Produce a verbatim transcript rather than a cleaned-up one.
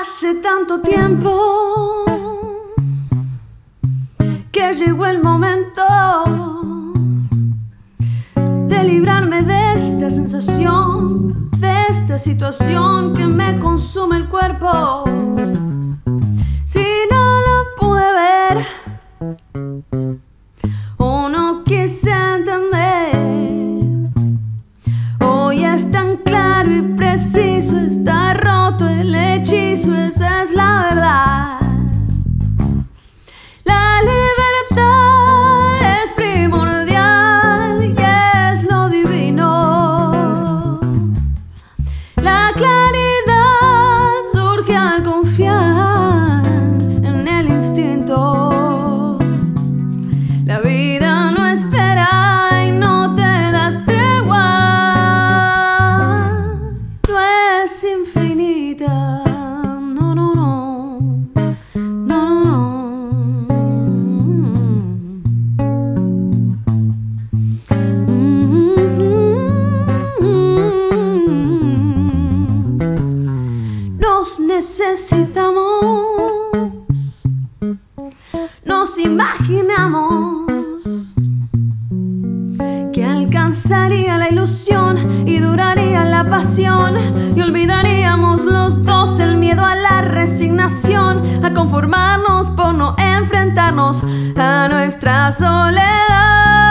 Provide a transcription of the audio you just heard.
Hace tanto tiempo que llegó el momento de librarme de esta sensación, de esta situación que me consume el cuerpo. Si no lo pude ver o no quise entender, hoy es tan claro y preciso, está roto el hechizo, esa es la verdad. La libertad es primordial y es lo divino. La claridad surge al confiar en el instinto. La vida no espera y no te da tregua. No es infinita. No, no, no. No, no, no. Nos necesitamos, nos imaginamos que alcanzaría la ilusión y duraría la pasión, y olvidaríamos los dos el miedo a la resignación, a conformarnos por no enfrentarnos a nuestra soledad.